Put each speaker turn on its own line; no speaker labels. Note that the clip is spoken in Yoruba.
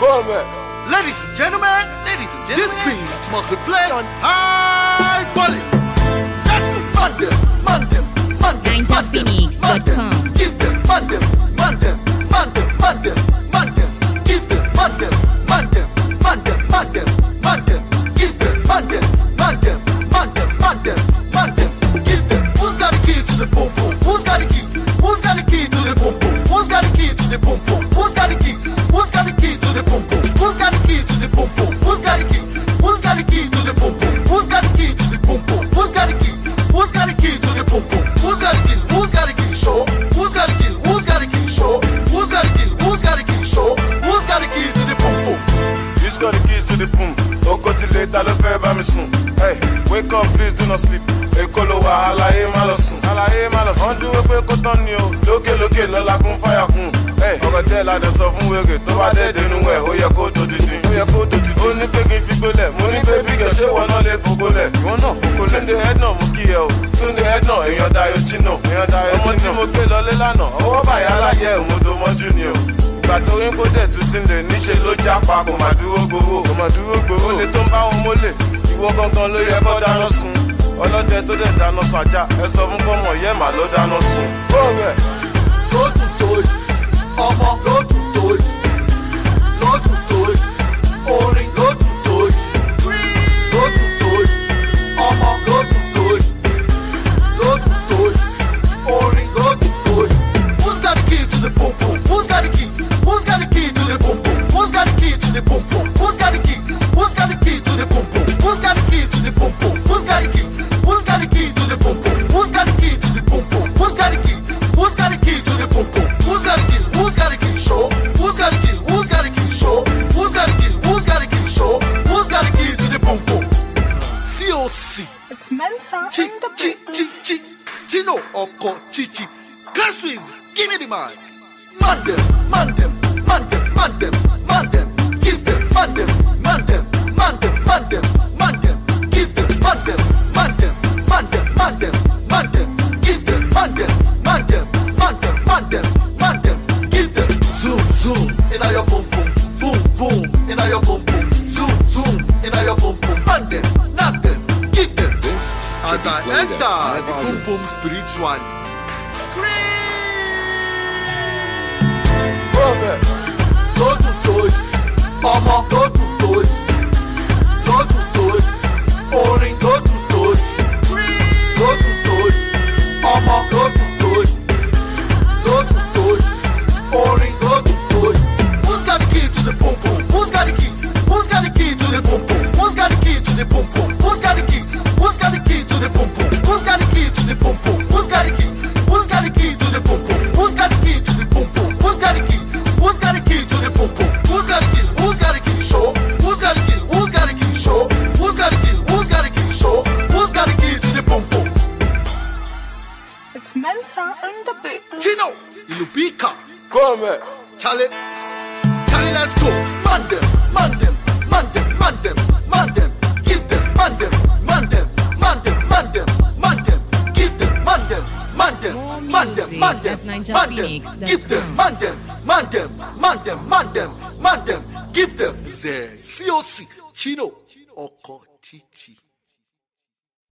Ladies and gentlemen, this beat must be played on high volume. Let's go. Man them.
NinjaPhoenix.com.
Give them, man them. Give them, man them. Give them, man them. Give them. Who's got the key to the boom boom? Who's got the key? Who's got the key to the boom boom? Who's got the key to the boom boom? Who's got the key? Who's got the key to the boom boom? Who's got the key to the boom boom? Who's got the key? Who's got the key to the boom boom? Who's got the key to the boom boom? Who's got the key? Who's got the key to the boom boom? Who's got the key? Who's got the key? Show. Who's got the key? Who's got the key? Show. Who's got the key? Who's got the key? Show. Who's got the key to the boom boom?
Who's got the keys to the boom? Oko till later, love by me soon. Hey, wake up, please do not sleep. Ekolo wa alaye malosun. On do we ko ton ni o. Lókè lọ́la kun fire kun. Hey, ọ̀rọ̀ tẹ́ la de sọ fún wèrè tó bá dé dénú ẹ̀ ó yẹ kó tó dìdín. Ó ní pé kí n fi gbólẹ̀. Mo ní pé bí kẹ̀ ṣé wọn náà lè fògbólẹ̀. Ìwọ náà fògbólẹ̀. Túnde head náà mú kí ẹ o. Túnde head náà èèyàn Dayo Chino. Ọmọ tí mo gbé lọlé lánàá. Ọwọ́ bàyá láyé òmòdó mọ́jú ni o. Ìgbà tó rí kó dẹ̀ tún ti lè níṣe ló jápa kò má dúró gbowó. Ó lè tó ń bá wọn mólè. Ìwọ gangan ló yẹ kó dáná sun. Ọlọ́dẹ tó dẹ̀ dáná sun ajá. Ẹ sọ fún pọ́mọ yẹ́ màá ló dáná sun.
Lótú tóyì, ọmọ lótú tóyì, orin lótú tóyì, ọmọ lótú tóyì, orin lótú tóyì. Who's got the key to the boom boom? Who's got the key? Who's got the key to the boom boom? Who's got the key to the boom boom? Who's got the key? Who's got the key to the boom boom? Who's got the key to the boom boom? Who's got the key? Who's got the key to the boom boom? Who's got the key to the boom boom? Who's got the key? Who's got the key to the boom boom? Who's got the key? Who's got the key? Show. Who's got the key? Who's got the key? Show. Who's got the key? Who's got the key? Show. Who's got the key to the boom boom? COC.
It's mental in the beat.
Chino Oko Chichi. Caswiz, give me the mic. Man them. Give them, man them. Give them, man them. Give them, man them. Give them, zoom, inna your boom boom, boom, inna your boom boom, zoom, inna your boom boom, man them, knock them, give them. As I enter the boom boom spiritual. Lótú tóyì, ọmọ lótú tóyì, orin lótú tóyì, ọmọ lótú tóyì, orin lótú tóyì. Who's got the key to the boom boom? Who's got the key? Who's got the key to the boom boom? Who's got the key to the boom boom? Who's got the key? Who's got the key to the boom boom? Who's got the key to the boom boom? Who's got the key? Who's got the key to the boom boom? Who's got the key to the boom boom? Who's got the key? Who's got the key to the boom boom? Who's got the key? Who's got the key? Show. Who's got the key? Who's got the key? Show. Who's got the key? Who's got the key? Show. Who's got the key to the boom boom?
It's mental in the beat.
Chino, Ilubika,
Come
Charlie, let's go. Man them. Give them, man them. Give them, man them. Give them, man them. Give them. The COC, Chino Oko Chichi.